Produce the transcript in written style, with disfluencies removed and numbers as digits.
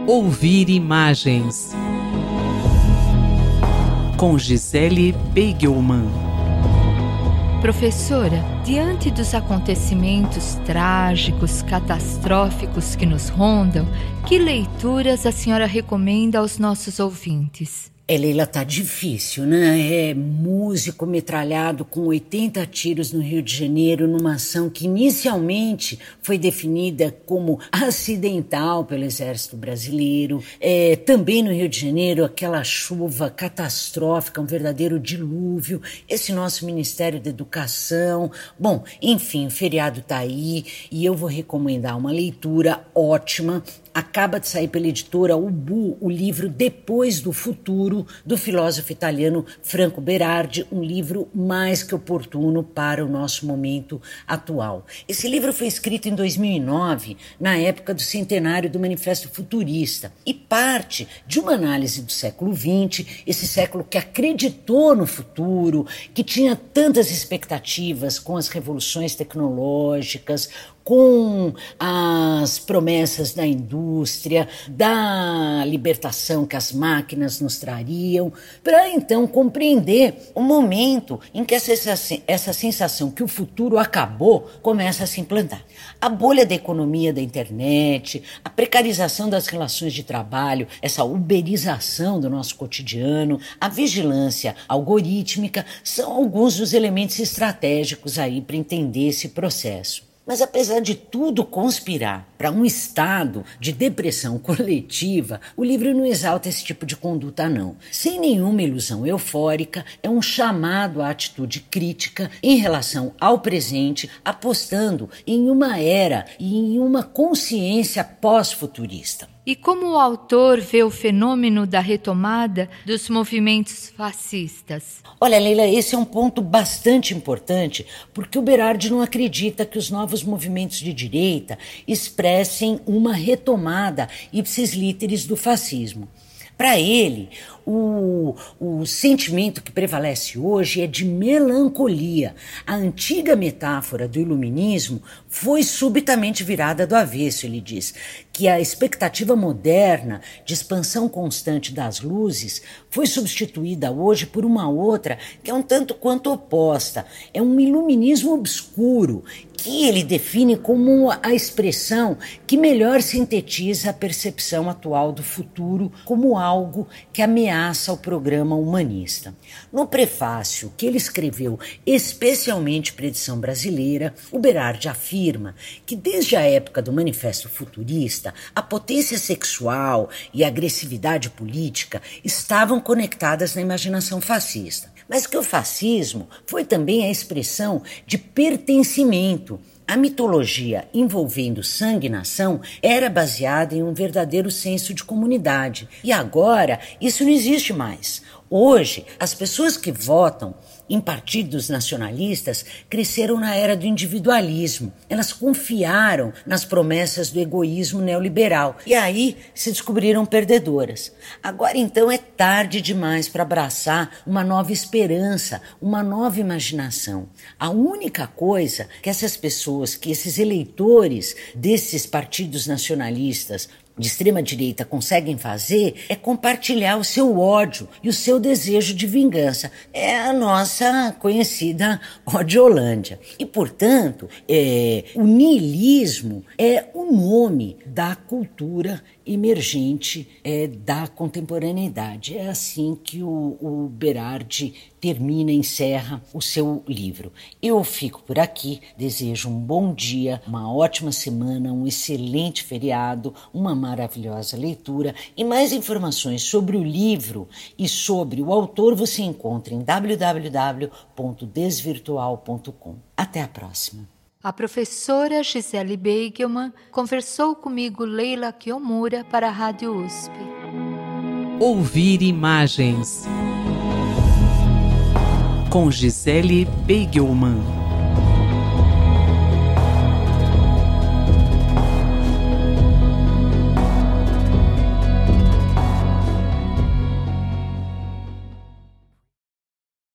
Ouvir imagens com Gisele Beigelman. Professora, diante dos acontecimentos trágicos, catastróficos que nos rondam, que leituras a senhora recomenda aos nossos ouvintes? Leila, tá difícil, né? É músico metralhado com 80 tiros no Rio de Janeiro numa ação que inicialmente foi definida como acidental pelo Exército Brasileiro. Também no Rio de Janeiro, aquela chuva catastrófica, um verdadeiro dilúvio. Esse nosso Ministério da Educação. Bom, enfim, o feriado tá aí e eu vou recomendar uma leitura ótima. Acaba de sair pela editora Ubu o livro Depois do Futuro, do filósofo italiano Franco Berardi, um livro mais que oportuno para o nosso momento atual. Esse livro foi escrito em 2009, na época do centenário do Manifesto Futurista, e parte de uma análise do século XX, esse século que acreditou no futuro, que tinha tantas expectativas com as revoluções tecnológicas, com as promessas da indústria, da libertação que as máquinas nos trariam, para então compreender o momento em que essa sensação que o futuro acabou começa a se implantar. A bolha da economia da internet, a precarização das relações de trabalho, essa uberização do nosso cotidiano, a vigilância algorítmica, são alguns dos elementos estratégicos aí para entender esse processo. Mas apesar de tudo conspirar para um estado de depressão coletiva, o livro não exalta esse tipo de conduta não. Sem nenhuma ilusão eufórica, é um chamado à atitude crítica em relação ao presente, apostando em uma era e em uma consciência pós-futurista. E como o autor vê o fenômeno da retomada dos movimentos fascistas? Olha, Leila, esse é um ponto bastante importante, porque o Berardi não acredita que os novos movimentos de direita expressem uma retomada ipsis literis do fascismo. Para ele, o sentimento que prevalece hoje é de melancolia. A antiga metáfora do iluminismo foi subitamente virada do avesso, ele diz, que a expectativa moderna de expansão constante das luzes foi substituída hoje por uma outra que é um tanto quanto oposta. É um iluminismo obscuro, que ele define como a expressão que melhor sintetiza a percepção atual do futuro como algo que ameaça o programa humanista. No prefácio que ele escreveu especialmente para a edição brasileira, o Berardi afirma que desde a época do Manifesto Futurista, a potência sexual e a agressividade política estavam conectadas na imaginação fascista. Mas que o fascismo foi também a expressão de pertencimento. A mitologia envolvendo sangue e nação era baseada em um verdadeiro senso de comunidade. E agora isso não existe mais. Hoje, as pessoas que votam em partidos nacionalistas cresceram na era do individualismo. Elas confiaram nas promessas do egoísmo neoliberal e aí se descobriram perdedoras. Agora então é tarde demais para abraçar uma nova esperança, uma nova imaginação. A única coisa que essas pessoas, que esses eleitores desses partidos nacionalistas de extrema-direita conseguem fazer é compartilhar o seu ódio e o seu desejo de vingança. É a nossa conhecida Odiolândia. E, portanto, o niilismo é o nome da cultura emergente da contemporaneidade. É assim que o Berardi termina, encerra o seu livro. Eu fico por aqui, desejo um bom dia, uma ótima semana, um excelente feriado, uma maravilhosa leitura e mais informações sobre o livro e sobre o autor você encontra em www.desvirtual.com. Até a próxima. A professora Gisele Beigelman conversou comigo, Leila Kiyomura, para a Rádio USP. Ouvir imagens com Gisele Beigelman.